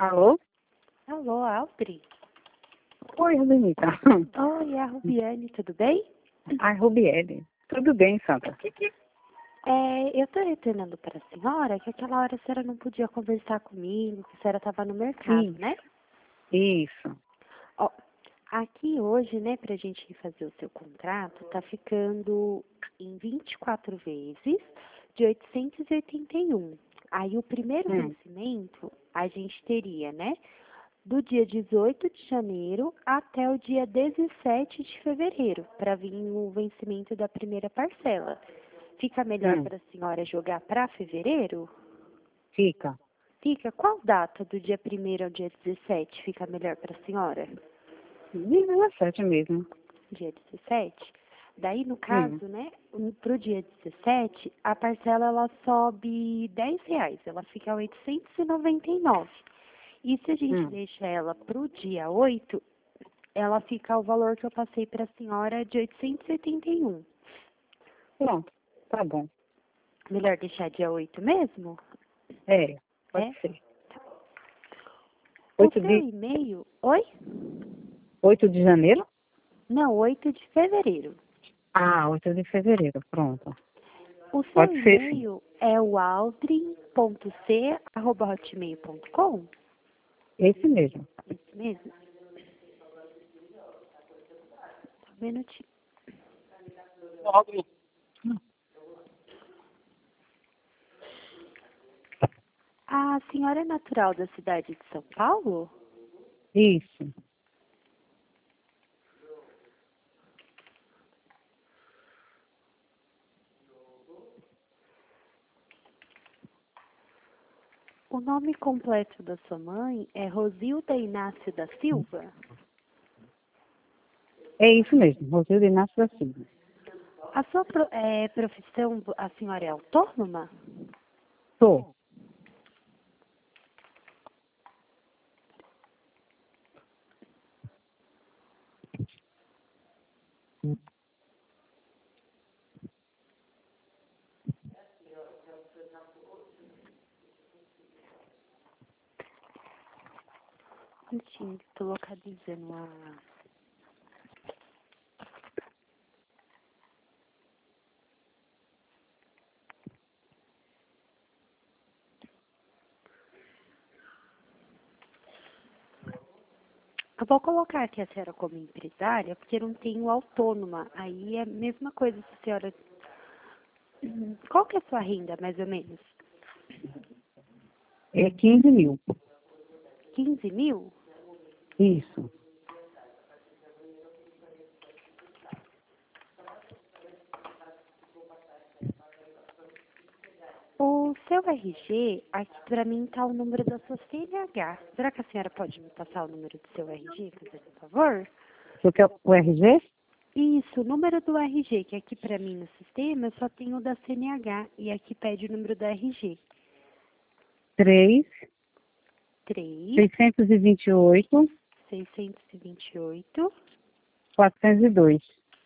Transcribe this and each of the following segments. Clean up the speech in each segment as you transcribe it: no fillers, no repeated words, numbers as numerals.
Alô? Alô, Aldri? Oi, Rubenita. Oi, é a Rubiane, tudo bem? Ai, Rubiele. Tudo bem, Sandra? Eu tô retornando para a senhora que aquela hora a senhora não podia conversar comigo, que a senhora estava no mercado, Isso. né? Isso. Ó, aqui hoje, né, pra gente fazer o seu contrato, tá ficando em 24 vezes de 881. Aí o primeiro vencimento a gente teria, né, do dia 18 de janeiro até o dia 17 de fevereiro, para vir o vencimento da primeira parcela. Fica melhor para a senhora jogar para fevereiro? Fica. Fica. Qual data do dia 1º ao dia 17 fica melhor para a senhora? 17 mesmo. Dia 17? Daí, no caso, né, pro dia 17, a parcela ela sobe R$ 10, ela fica 899. E se a gente deixa ela pro dia 8, ela fica o valor que eu passei para a senhora de 881. Pronto. Tá bom. Melhor deixar dia 8 mesmo? É, pode É? ser. O 8 seu de, e-mail... Oi? 8 de janeiro? Não, 8 de fevereiro. Ah, 8 de fevereiro. Pronto. O seu Pode ser, sim. e-mail é o aldrin.c@hotmail.com? Esse mesmo. Isso mesmo? Só um minutinho. A senhora é natural da cidade de São Paulo? Isso. O nome completo da sua mãe é Rosilda Inácio da Silva? É isso mesmo. Rosilda Inácio da Silva. A sua profissão, a senhora é autônoma? Tô. Mentira, estou localizando a... Eu vou colocar aqui a senhora como empresária, porque não tenho autônoma. Aí é a mesma coisa se a senhora... Qual que é a sua renda, mais ou menos? É 15 mil. 15 mil? Isso. O seu RG, aqui para mim está o número da sua CNH. Será que a senhora pode me passar o número do seu RG, por favor? Você quer o RG? Isso, o número do RG, que aqui para mim no sistema eu só tenho o da CNH e aqui pede o número do RG. 3, 3, 628, 628. 402.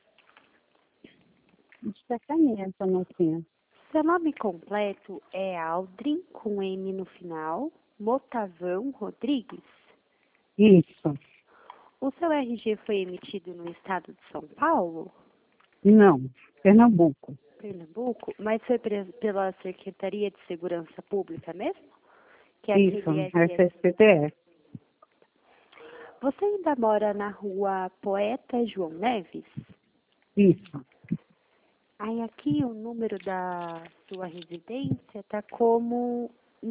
Destacamento, mocinha. Seu nome completo é Aldrin, com M no final, Motavão Rodrigues. Isso. O seu RG foi emitido no estado de São Paulo, Não, Pernambuco. Pernambuco, mas foi pela Secretaria de Segurança Pública mesmo? Que é Isso, aquele SS. SSPTF. Você ainda mora na rua Poeta João Neves? Isso, Aí aqui o número da sua residência está como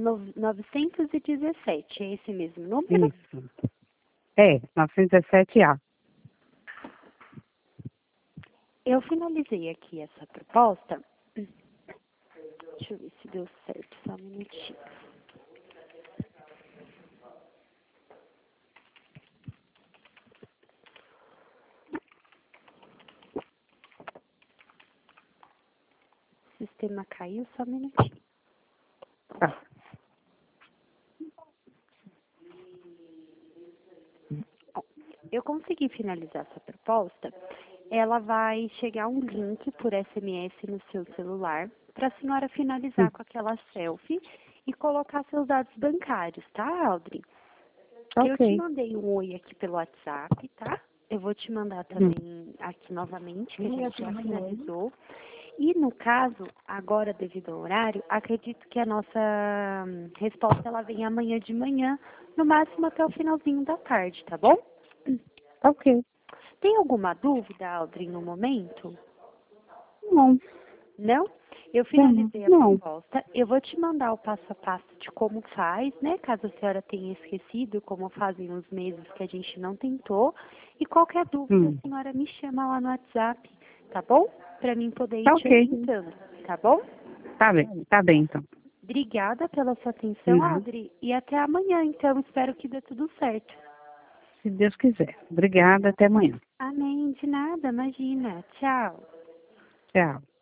917, é esse mesmo número? isso. É, 917A. Eu finalizei aqui essa proposta. Deixa eu ver se deu certo, só um minutinho. O sistema caiu, só um minutinho. Tá. Eu consegui finalizar essa proposta. Ela vai chegar um link por SMS no seu celular para a senhora finalizar com aquela selfie e colocar seus dados bancários, tá, Aldrin? Eu te Ok. mandei um oi aqui pelo WhatsApp, tá? Eu vou te mandar também aqui novamente, que a gente já finalizou. E no caso, agora devido ao horário, acredito que a nossa resposta ela vem amanhã de manhã, no máximo até o finalzinho da tarde, tá bom? Ok. Tem alguma dúvida, Aldrin, no momento? Não. Não? Eu finalizei a Não. proposta. Eu vou te mandar o passo a passo de como faz, né? Caso a senhora tenha esquecido, como fazem os meses que a gente não tentou. E qualquer dúvida, a senhora me chama lá no WhatsApp, tá bom? Para mim poder ir te Ok. orientando, tá bom? Tá bem então. Obrigada pela sua atenção, Nada. Audrey. E até amanhã, então. Espero que dê tudo certo. Se Deus quiser. Obrigada, até amanhã. Amém. De nada, imagina. Tchau. Tchau.